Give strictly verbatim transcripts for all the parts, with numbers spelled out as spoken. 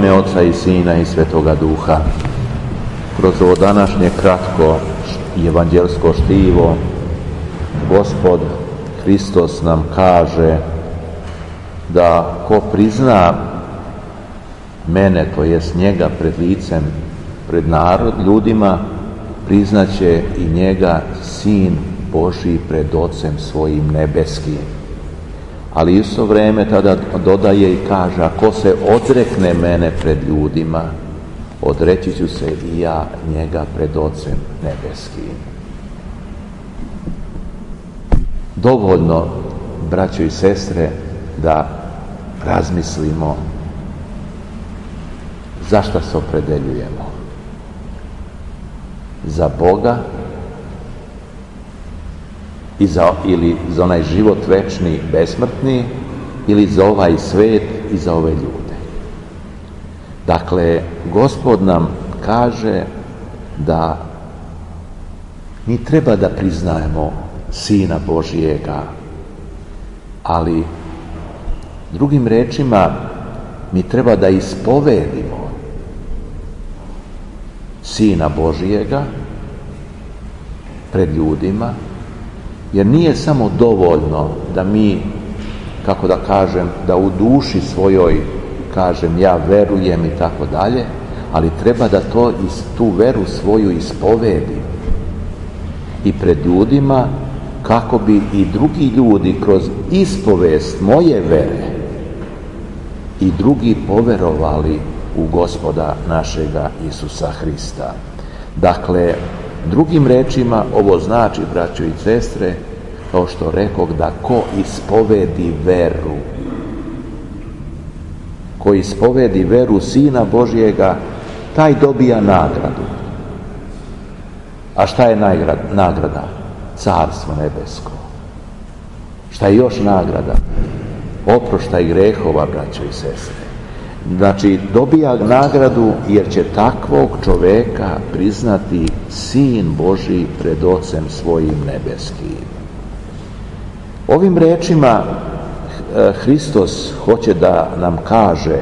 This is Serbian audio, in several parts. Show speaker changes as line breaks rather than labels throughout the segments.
ime Oca i Sina i Svetoga Duha. Kroz ovo današnje kratko evanđelsko štivo Gospod Hristos nam kaže da ko prizna mene, to jest njega pred licem, pred narod, ljudima, priznaće i njega Sin Božji pred Ocem svojim nebeskim. Ali isto vrijeme tada dodaje i kaže, ako se odrekne mene pred ljudima, odreći ću se i ja njega pred Ocem nebeskim. Dovoljno, braćo i sestre, da razmislimo za šta se opredeljujemo. Za Boga i za, ili za onaj život večni, besmrtni, ili za ovaj svet i za ove ljude. Dakle, Gospod nam kaže da mi treba da priznajemo Sina Božijega, ali drugim rečima mi treba da ispovedimo Sina Božijega pred ljudima, jer nije samo dovoljno da mi, kako da kažem, da u duši svojoj kažem ja verujem i tako dalje, ali treba da to, tu veru svoju ispovedim i pred ljudima, kako bi i drugi ljudi kroz ispovest moje vere i drugi poverovali u Gospoda našega Isusa Hrista. Dakle, drugim rečima, ovo znači, braćo i sestre, kao što rekog, da ko ispovedi veru, ko ispovedi veru Sina Božjega, taj dobija nagradu. A šta je nagrada? Carstvo nebesko. Šta je još nagrada? Oproštaj grehova, braćo i sestre. Znači, dobija nagradu jer će takvog čoveka priznati Sin Božji pred Ocem svojim nebeskim. Ovim rečima Hristos hoće da nam kaže,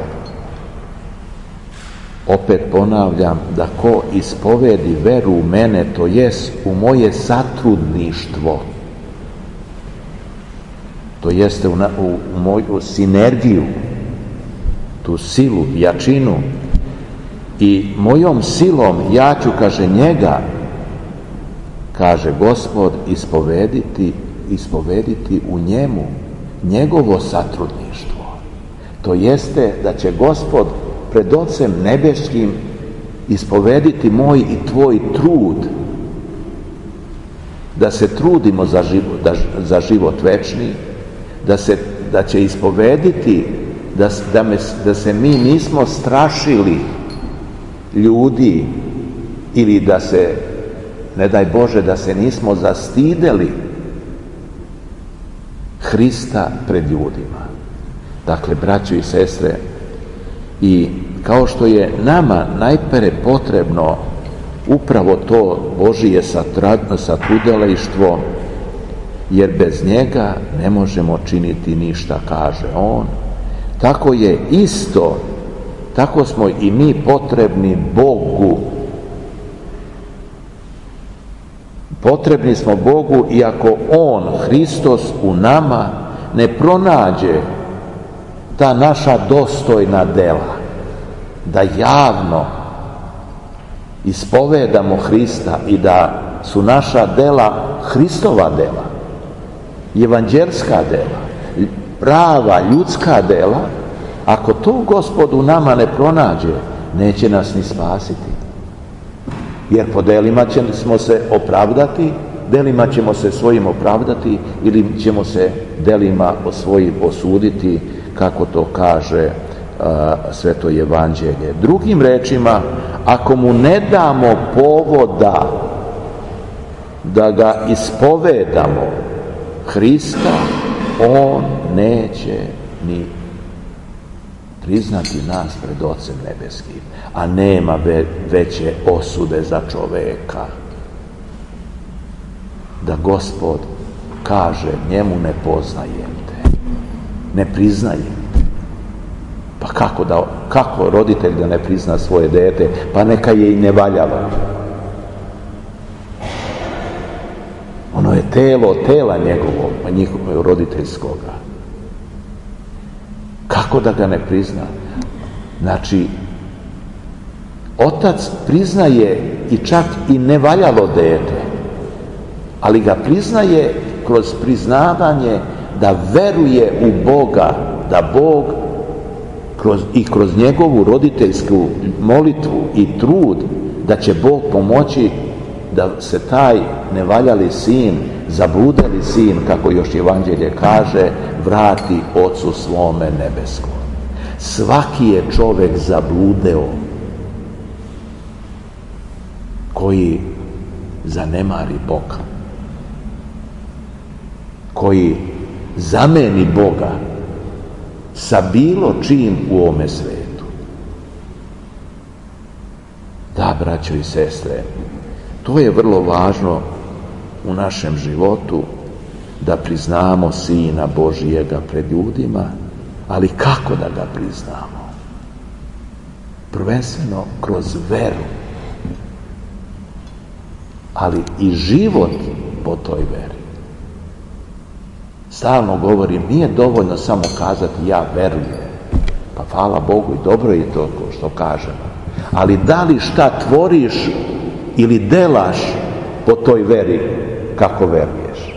opet ponavljam, da ko ispovedi veru u mene, to jest u moje satrudništvo, to jeste u, u, u moju sinergiju, tu silu, jačinu, i mojom silom ja ću, kaže, njega, kaže Gospod, ispovediti, ispovediti u njemu njegovo satrudništvo. To jeste da će Gospod pred Ocem nebeskim ispovediti moj i tvoj trud, da se trudimo za život, da, za život večni, da, se, da će ispovediti da, da, me, da se mi nismo strašili ljudi, ili da se, ne daj Bože, da se nismo zastideli Hrista pred ljudima. Dakle, braćo i sestre, i kao što je nama najpre potrebno upravo to Božije satrudeleštvo, jer bez njega ne možemo činiti ništa, kaže on, tako je isto, tako smo i mi potrebni Bogu. Potrebni smo Bogu i ako on, Hristos, u nama ne pronađe ta naša dostojna dela, da javno ispovedamo Hrista i da su naša dela Hristova dela, evanđelska dela, prava ljudska dela, ako to Gospod u nama ne pronađe, neće nas ni spasiti. Jer po delima ćemo se opravdati, delima ćemo se svojim opravdati, ili ćemo se delima svojim osuditi, kako to kaže a, Sveto evanđelje. Drugim rečima, ako mu ne damo povoda da ga ispovedamo Hrista, on neće ni priznati nas pred Ocem nebeskim, a nema veće osude za čoveka da Gospod kaže njemu, ne poznajem te, ne priznajem te. Pa kako, da, kako roditelj da ne prizna svoje dete? Pa neka je i ne valjalo. Ono je telo tela njegovog, a njihovog roditeljskoga. Kako da ga ne prizna? Znači, otac priznaje i čak i nevaljalo dete, ali ga priznaje kroz priznavanje da veruje u Boga, da Bog kroz, i kroz njegovu roditeljsku molitvu i trud, da će Bog pomoći da se taj nevaljali sin, zabludeli sin, kako još Evanđelje kaže, vrati Ocu svome nebeskom. Svaki je čovjek zabludeo koji zanemari Boga, koji zameni Boga sa bilo čim u ovome svijetu. Da, braćo i sestre, to je vrlo važno u našem životu, da priznamo Sina Božijega pred ljudima, ali kako da ga priznamo? Prvenstveno kroz veru, ali i život po toj veri. Stalno govorim, nije dovoljno samo kazati ja verujem, pa hvala Bogu i dobro je to što kažemo, ali da li šta tvoriš ili delaš po toj veri kako veruješ?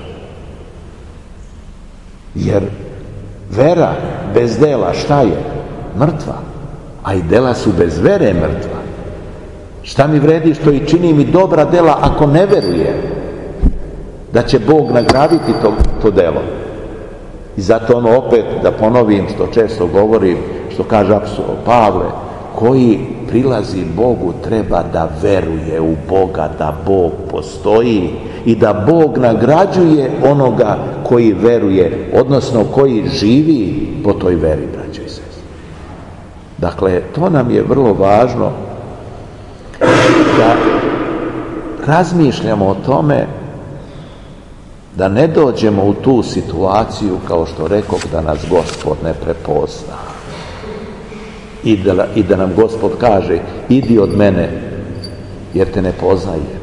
Jer vera bez dela šta je? Mrtva. A i dela su bez vere mrtva. Šta mi vredi što i čini mi dobra dela ako ne verujem da će Bog nagraditi to, to delo? I zato ono opet, da ponovim što često govorim, što kaže apostol Pavle, koji prilazi Bogu treba da veruje u Boga, da Bog postoji i da Bog nagrađuje onoga koji veruje, odnosno koji živi po toj veri, braćo i sestre. Dakle, to nam je vrlo važno da razmišljamo o tome, da ne dođemo u tu situaciju, kao što rekoh, da nas Gospod ne prepozna. I da, i da nam Gospod kaže, idi od mene, jer te ne poznajem.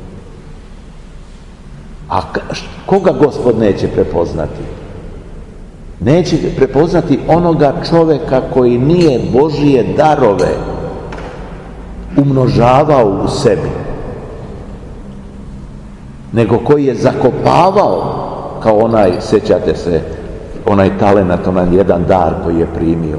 A koga Gospod neće prepoznati? Neće prepoznati onoga čovjeka koji nije Božije darove umnožavao u sebi, nego koji je zakopavao, kao onaj, sjećate se, onaj talenat, onaj jedan dar koji je primio.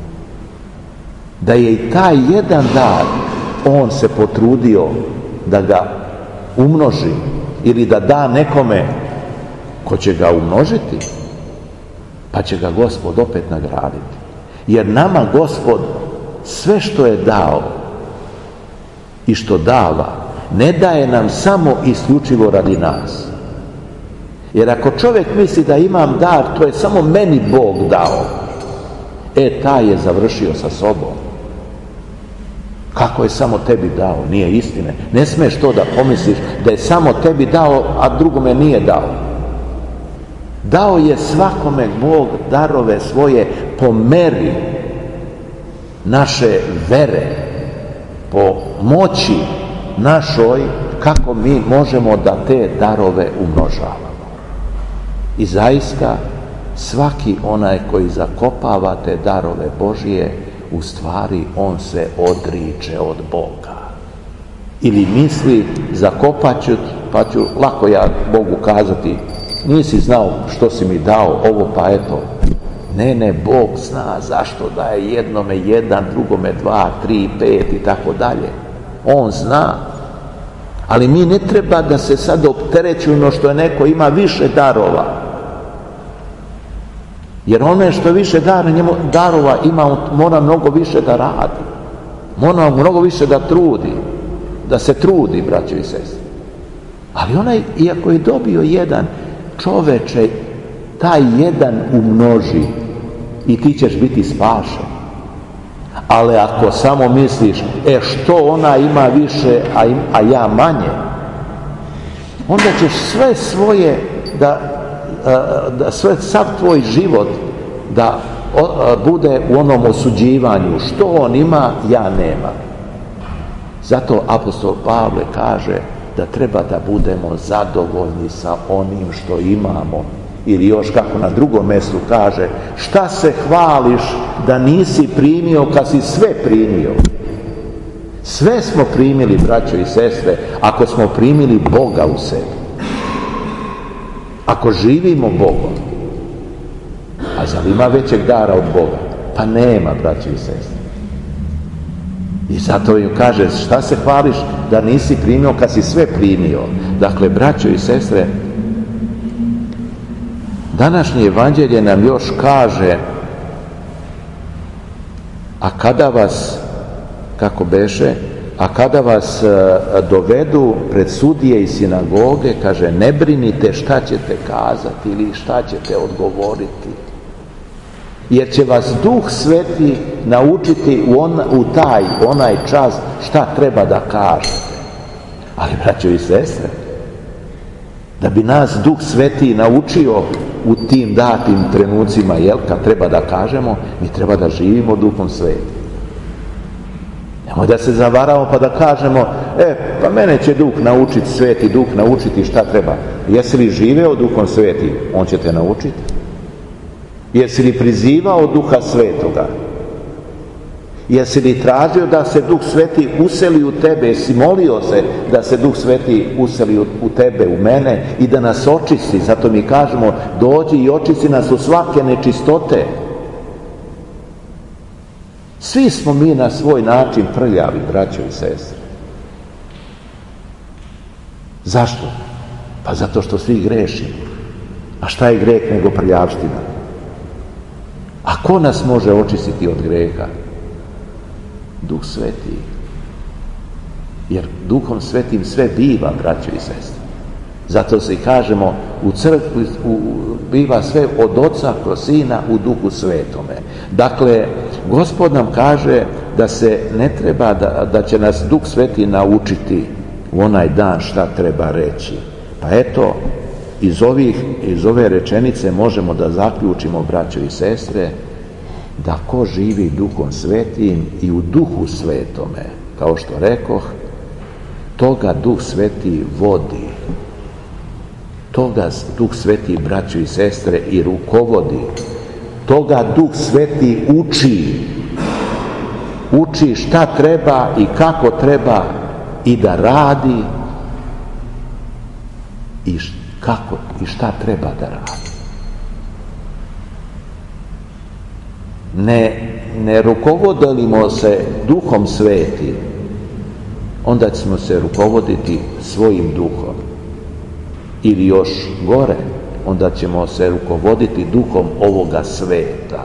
Da je i taj jedan dar on se potrudio da ga umnoži ili da da nekome ko će ga umnožiti, pa će ga Gospod opet nagraditi. Jer nama Gospod sve što je dao i što dava, ne daje nam samo isključivo radi nas. Jer ako čovjek misli da imam dar, to je samo meni Bog dao, e, taj je završio sa sobom. Kako je samo tebi dao? Nije istine. Ne smiješ to da pomisliš da je samo tebi dao, a drugome nije dao. Dao je svakome Bog darove svoje po meri naše vere, po moći našoj, kako mi možemo da te darove umnožavamo. I zaista svaki onaj koji zakopava te darove Božije, u stvari on se odriče od Boga. Ili misli, zakopat ću, pa ću lako ja Bogu kazati, nisi znao što si mi dao ovo, pa eto. Ne, ne, Bog zna zašto daje jednome jedan, drugome dva, tri, pet i tako dalje. On zna. Ali mi ne treba da se sad opterećujemo što je neko ima više darova. Jer ono što više dar, njemu, darova ima, mora mnogo više da radi. Mora mnogo više da trudi. Da se trudi, braćo i sestre. Ali onaj, iako je dobio jedan, čoveče, taj jedan umnoži i ti ćeš biti spašen. Ali ako samo misliš, e što ona ima više, a, im, a ja manje, onda ćeš sve svoje, da, da sve, sav tvoj život da bude u onom osuđivanju, što on ima, ja nemam. Zato apostol Pavle kaže da treba da budemo zadovoljni sa onim što imamo. Ili još kako na drugom mjestu kaže, šta se hvališ da nisi primio kad si sve primio? Sve smo primili, braćo i sestre, ako smo primili Boga u sebi. Ako živimo Bogom. A zar ima većeg dara od Boga? Pa nema, braćo i sestre. I zato im kaže, šta se hvališ da nisi primio kad si sve primio? Dakle, braćo i sestre, današnje evanđelje nam još kaže, a kada vas, kako beše, a kada vas dovedu pred sudije i sinagoge, kaže, ne brinite šta ćete kazati ili šta ćete odgovoriti. Jer će vas Duh Sveti naučiti u, on, u taj, onaj čas šta treba da kažete. Ali, braćo i sestre, da bi nas Duh Sveti naučio u tim datim trenucima, jel, kad treba da kažemo, mi treba da živimo Duhom Svetim. Nemoj da se zavaramo pa da kažemo, e, pa mene će Duh naučiti, Sveti Duh naučiti šta treba. Jesi li živeo Duhom Svetim? On će te naučiti. Jesi li prizivao Duha Svetoga? Jesi li tražio da se Duh Sveti useli u tebe? Jesi molio se da se Duh Sveti useli u tebe, u mene i da nas očisti? Zato mi kažemo, dođi i očisti nas u svake nečistote. Svi smo mi na svoj način prljavi, braćo i sestre. Zašto? Pa zato što svi grešimo. A šta je greh nego prljavština? A ko nas može očistiti od greha? Duh Sveti. Jer Duhom Svetim sve biva, braćo i sestre. Zato se i kažemo, u crkvi u, biva sve od Oca kroz Sina u Duhu Svetome. Dakle, Gospod nam kaže da se ne treba, da, da će nas Duh Sveti naučiti u onaj dan šta treba reći. Pa eto, iz, ovih, iz ove rečenice možemo da zaključimo, braćo i sestre, da ko živi Duhom Svetim i u Duhu Svetome, kao što rekoh, toga Duh Sveti vodi. Toga Duh Sveti, braćo i sestre, i rukovodi. Toga Duh Sveti uči. Uči šta treba i kako treba i da radi i kako i šta treba da radi. Ne, ne rukovodimo se Duhom Svetim, onda ćemo se rukovoditi svojim duhom. Ili još gore, onda ćemo se rukovoditi duhom ovoga sveta.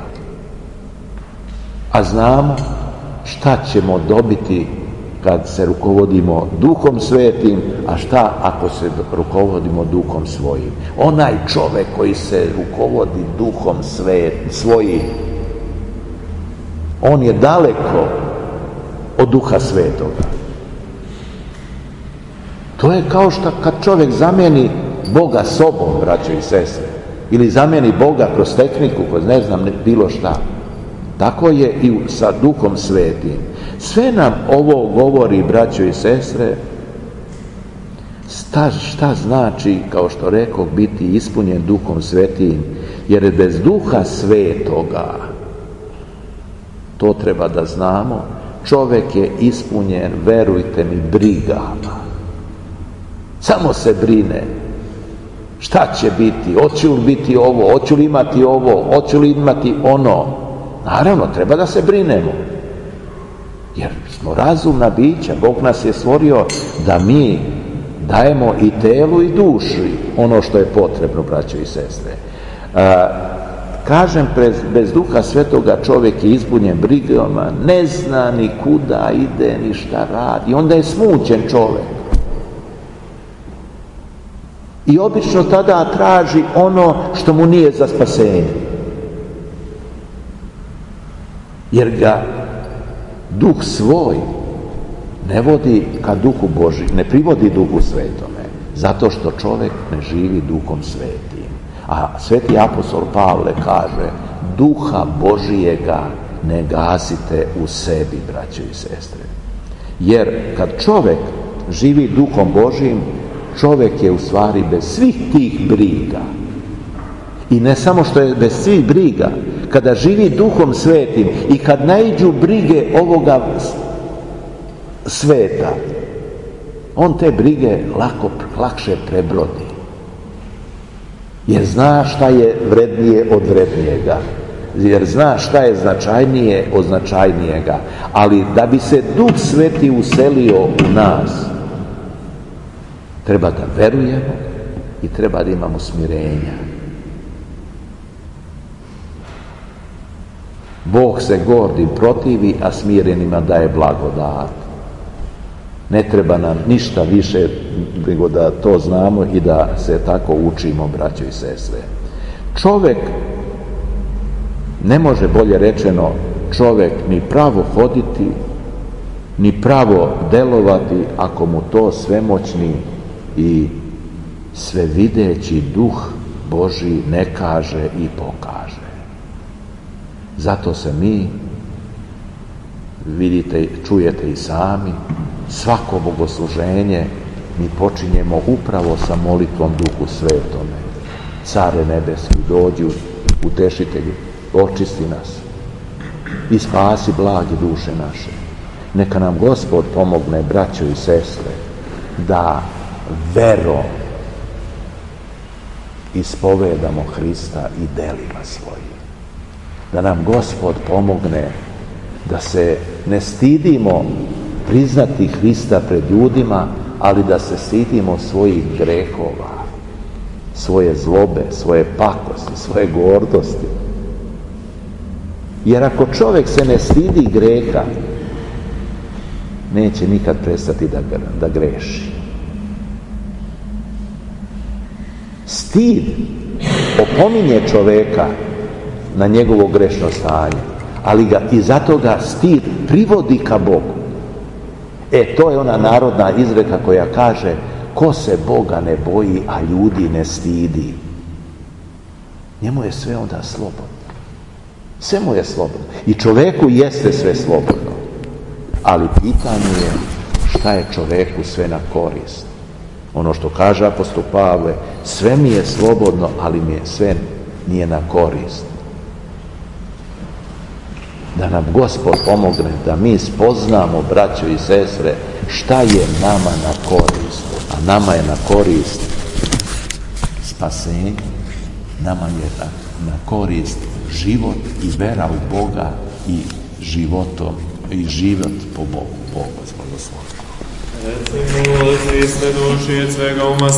A znamo šta ćemo dobiti kad se rukovodimo Duhom Svetim, a šta ako se rukovodimo Duhom svojim. Onaj čovjek koji se rukovodi Duhom svojim, on je daleko od Duha Svetoga. To je kao što kad čovjek zamijeni Boga sobom, braćo i sestre, ili zamijeni Boga kroz tehniku, kroz ne znam, bilo šta. Tako je i sa Duhom Svetim. Sve nam ovo govori, braćo i sestre, šta, šta znači, kao što rekao, biti ispunjen Duhom Svetim, jer bez Duha Svetoga, to treba da znamo, čovjek je ispunjen, verujte mi, brigama. Samo se brine. Šta će biti? Hoću li biti ovo? Hoću li imati ovo? Hoću li imati ono? Naravno, treba da se brinemo. Jer smo razumna bića. Bog nas je stvorio da mi dajemo i telu i duši ono što je potrebno, braćo i sestre. A, kažem, bez, bez Duha Svetoga čovjek je izbunjen brigama, ne zna ni kuda ide, ni šta radi. Onda je smućen čovjek. I obično tada traži ono što mu nije za spasenje. Jer ga Duh svoj ne vodi ka Duhu Božji, ne privodi Duhu Svetome, zato što čovjek ne živi Duhom Svetim. A sveti apostol Pavle kaže, duha Božijega ne gasite u sebi, braćo i sestre. Jer kad čovjek živi duhom Božijim, čovjek je u stvari bez svih tih briga. I ne samo što je bez svih briga, kada živi duhom svetim i kad naiđu brige ovoga sveta, on te brige lako, lakše prebrodi. Jer zna šta je vrednije od vrednijega. Jer zna šta je značajnije od značajnijega. Ali da bi se Duh Sveti uselio u nas, treba da verujemo i treba da imamo smirenja. Bog se gordim protivi, a smirenima daje blagodat. Ne treba nam ništa više nego da to znamo i da se tako učimo, braćo i sestre. Čovjek, ne može bolje rečeno, čovjek ni pravo hoditi, ni pravo delovati ako mu to svemoćni i svevideći Duh Božji ne kaže i pokaže. Zato se mi, vidite, čujete i sami, svako bogosluženje mi počinjemo upravo sa molitvom Duhu Svetome. Care nebeski, dođi, utešitelju, očisti nas i spasi blagi duše naše. Neka nam Gospod pomogne, braćo i sestre, da verom ispovedamo Hrista i delima svojim. Da nam Gospod pomogne da se ne stidimo priznati Hrista pred ljudima, ali da se stidimo svojih grehova, svoje zlobe, svoje pakosti, svoje gordosti. Jer ako čovjek se ne stidi greha, neće nikad prestati da, da greši. Stid opominje čovjeka na njegovo grešno stanje, ali ga i zato ga stid privodi ka Bogu. E, to je ona narodna izreka koja kaže: ko se Boga ne boji, a ljudi ne stidi, njemu je sve onda slobodno. Sve mu je slobodno. I čovjeku jeste sve slobodno. Ali pitanje je šta je čovjeku sve na korist. Ono što kaže apostol Pavle: sve mi je slobodno, ali mi je sve nije na korist. Da nam Gospod pomogne da mi spoznamo, braćo i sestre, šta je nama na korist. A nama je na korist spasenje, nama je na, na korist život i vera u Boga i životom i život po Bogu. Bog vas blagoslovi.